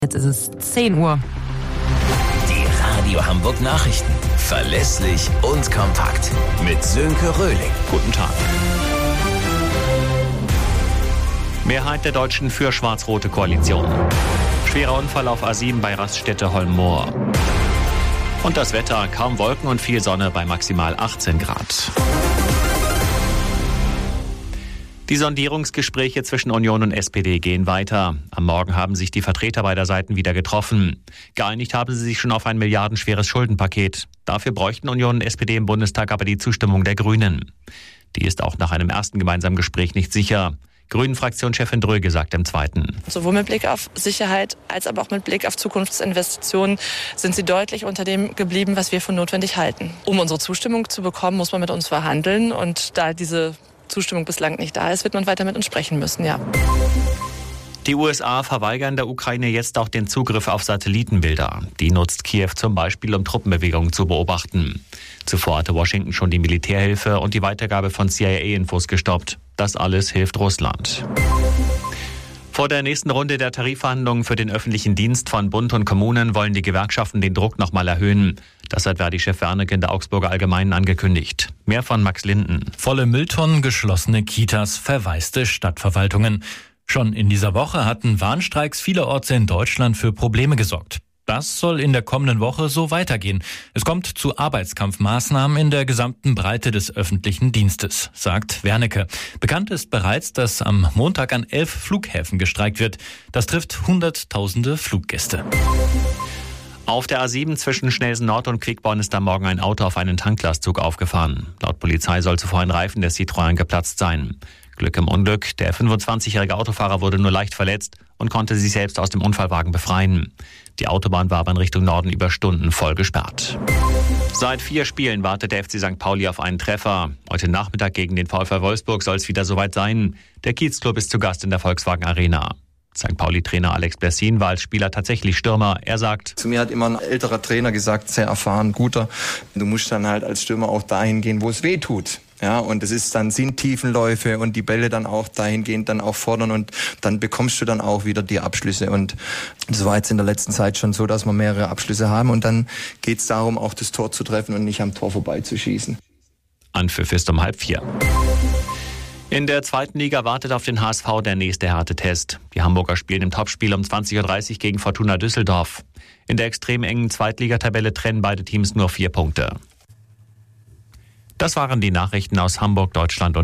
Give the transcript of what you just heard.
Jetzt ist es 10 Uhr. Die Radio Hamburg Nachrichten. Verlässlich und kompakt. Mit Sönke Röhling. Guten Tag. Mehrheit der Deutschen für schwarz-rote Koalition. Schwerer Unfall auf A7 bei Raststätte Holmmoor. Und das Wetter, kaum Wolken und viel Sonne bei maximal 18 Grad. Die Sondierungsgespräche zwischen Union und SPD gehen weiter. Am Morgen haben sich die Vertreter beider Seiten wieder getroffen. Geeinigt haben sie sich schon auf ein milliardenschweres Schuldenpaket. Dafür bräuchten Union und SPD im Bundestag aber die Zustimmung der Grünen. Die ist auch nach einem ersten gemeinsamen Gespräch nicht sicher. Grünen-Fraktionschefin Dröge sagt im zweiten. Sowohl mit Blick auf Sicherheit als aber auch mit Blick auf Zukunftsinvestitionen sind sie deutlich unter dem geblieben, was wir für notwendig halten. Um unsere Zustimmung zu bekommen, muss man mit uns verhandeln. Und da diese Zustimmung bislang nicht da ist, wird man weiter mit uns sprechen müssen, ja. Die USA verweigern der Ukraine jetzt auch den Zugriff auf Satellitenbilder. Die nutzt Kiew zum Beispiel, um Truppenbewegungen zu beobachten. Zuvor hatte Washington schon die Militärhilfe und die Weitergabe von CIA-Infos gestoppt. Das alles hilft Russland. Vor der nächsten Runde der Tarifverhandlungen für den öffentlichen Dienst von Bund und Kommunen wollen die Gewerkschaften den Druck nochmal erhöhen. Das hat Verdi-Chef Wernicke in der Augsburger Allgemeinen angekündigt. Mehr von Max Linden. Volle Mülltonnen, geschlossene Kitas, verwaiste Stadtverwaltungen. Schon in dieser Woche hatten Warnstreiks vielerorts in Deutschland für Probleme gesorgt. Das soll in der kommenden Woche so weitergehen. Es kommt zu Arbeitskampfmaßnahmen in der gesamten Breite des öffentlichen Dienstes, sagt Wernicke. Bekannt ist bereits, dass am Montag an 11 Flughäfen gestreikt wird. Das trifft Hunderttausende Fluggäste. Auf der A7 zwischen Schnelsen Nord und Quickborn ist am Morgen ein Auto auf einen Tanklastzug aufgefahren. Laut Polizei soll zuvor ein Reifen des Citroën geplatzt sein. Glück im Unglück, der 25-jährige Autofahrer wurde nur leicht verletzt und konnte sich selbst aus dem Unfallwagen befreien. Die Autobahn war aber in Richtung Norden über Stunden voll gesperrt. Seit 4 Spielen wartet der FC St. Pauli auf einen Treffer. Heute Nachmittag gegen den VfL Wolfsburg soll es wieder soweit sein. Der Kiezclub ist zu Gast in der Volkswagen Arena. St. Pauli-Trainer Alex Bessin war als Spieler tatsächlich Stürmer. Er sagt: Zu mir hat immer ein älterer Trainer gesagt, sehr erfahren, guter. Du musst dann halt als Stürmer auch dahin gehen, wo es weh tut. Ja, und sind Tiefenläufe und die Bälle dann auch dahingehend dann auch fordern und dann bekommst du dann auch wieder die Abschlüsse. Und das war jetzt in der letzten Zeit schon so, dass wir mehrere Abschlüsse haben und dann geht es darum, auch das Tor zu treffen und nicht am Tor vorbeizuschießen. Anpfiff ist um 3:30. In der zweiten Liga wartet auf den HSV der nächste Härtetest. Die Hamburger spielen im Topspiel um 20:30 Uhr gegen Fortuna Düsseldorf. In der extrem engen Zweitligatabelle trennen beide Teams nur 4 Punkte. Das waren die Nachrichten aus Hamburg, Deutschland und